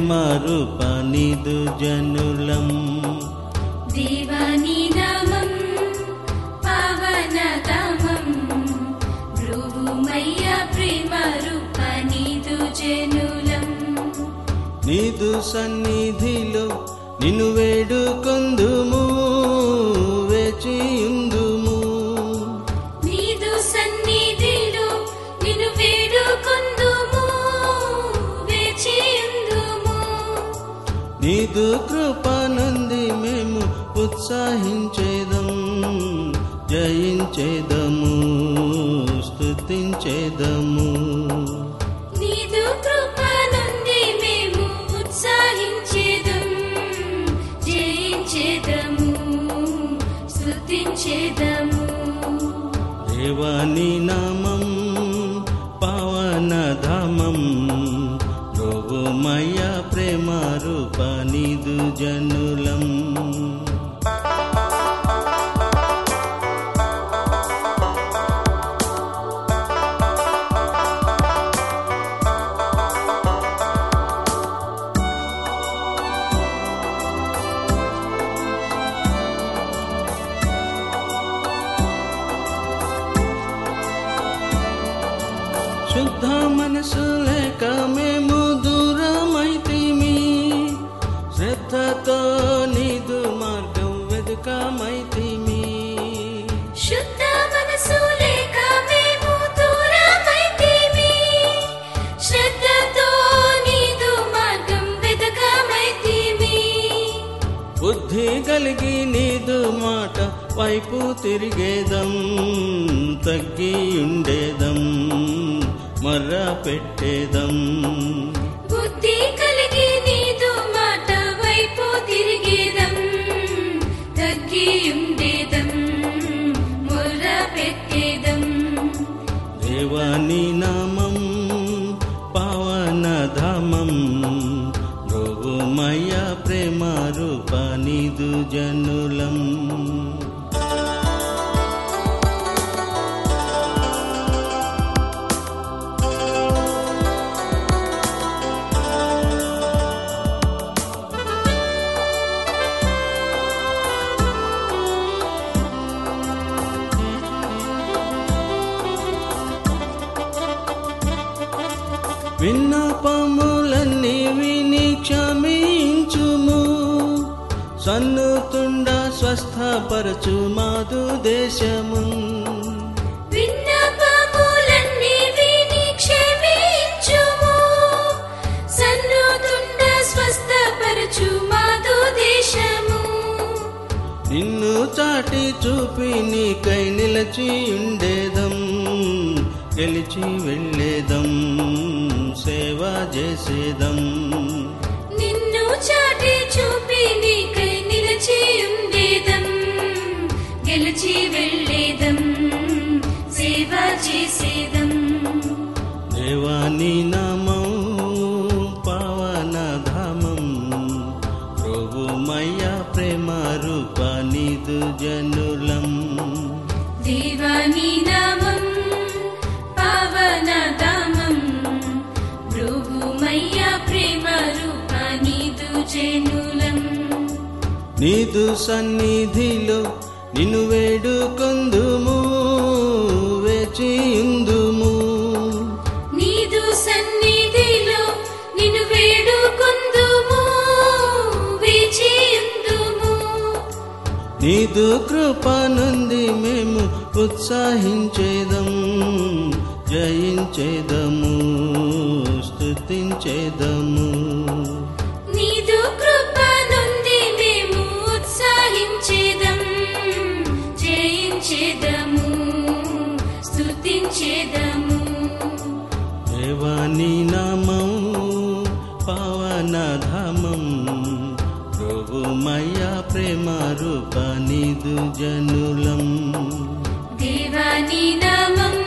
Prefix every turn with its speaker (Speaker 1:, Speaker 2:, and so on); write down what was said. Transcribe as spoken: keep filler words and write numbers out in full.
Speaker 1: ప్రేమ రూప నీదు జనులం.
Speaker 2: దేవాని నామం పావనధామం ప్రభుమయ్య ప్రేమ రూప నీదు జనులం.
Speaker 1: నీదు సన్నిధిలో నిన్ను వేడుకొందుము వేచియుందుము.
Speaker 2: నీదు సన్నిధిలో నిన్ను వేడుకొందుము వేచియుందుము.
Speaker 1: నీదు కృప నుండి మేము ఉత్సాహించేదం జయించేదము స్తుతించేదము.
Speaker 2: నీదు కృప నుండి మేము ఉత్సాహించేదం జయించేదము స్తుతించేదము.
Speaker 1: దేవాని నామం పావనధామం ప్రభుమయ్య ప్రేమ రూప నీదు జనులం. శుద్ధ మనసు లేక మేము దూరమైతిమి, శ్రద్ధతో నీదు మార్గం వెదుకమైతిమి.
Speaker 2: శుద్ధ మనసు లేక మేము దూరమైతిమి, శ్రద్ధతో నీదు మార్గం వెదకమైతిమి.
Speaker 1: బుద్ధి కలిగి నీదు మాట వైపు తిరిగేదం తగ్గియుండేదం మర్ర పెట్టేదం.
Speaker 2: బుద్ధి కలిగి నీదు మాట వైపు తిరిగేదం తగ్గియుండేదం మొర్ర పెట్టేదం.
Speaker 1: దేవాని నామం పావనధామం ప్రభుమయ్య ప్రేమ రూప నీదు జనులం. విన్నపములన్నీ విని క్షమించుము, సన్నుతుండ స్వస్థపరచు మాదు దేశము.
Speaker 2: విన్నపములన్నీ విని క్షమించుము, సన్నుతుండ స్వస్థపరచు మాదు దేశము.
Speaker 1: నిన్ను చాటి చూపి నీకై నిలచియుండేదం గెలిచి వెళ్ళేదం సేవ చేసేదం.
Speaker 2: నిన్ను చాటి చూపి నీకై నిలిచి ఉండేదం గెలిచి వెళ్ళేదం సేవ చేసేదం.
Speaker 1: దేవాని నామం పావనధామం ప్రభుమయ్య ప్రేమ రూప నీదు జనులం.
Speaker 2: దేవాని నామం పావనధామం ప్రభుమయ్య ప్రేమ రూప నీదు జనులం.
Speaker 1: నీదు సన్నిధిలో నిన్ను వేడుకొందుము వేచియుందుము.
Speaker 2: నీదు సన్నిధిలో నిన్ను వేడుకొందుము వేచియుందుము.
Speaker 1: నీదు కృప నుండి మేము ఉత్సాహించేదం జయించేదము స్తుతించేదము.
Speaker 2: నీదు కృప నుండి మేము ఉత్సాహించేదం జయించేదము స్తుతించేదము.
Speaker 1: దేవాని నామం పావనధామం ప్రభుమయ్య ప్రేమ రూప నీదు జనులం.
Speaker 2: దేవాని నామం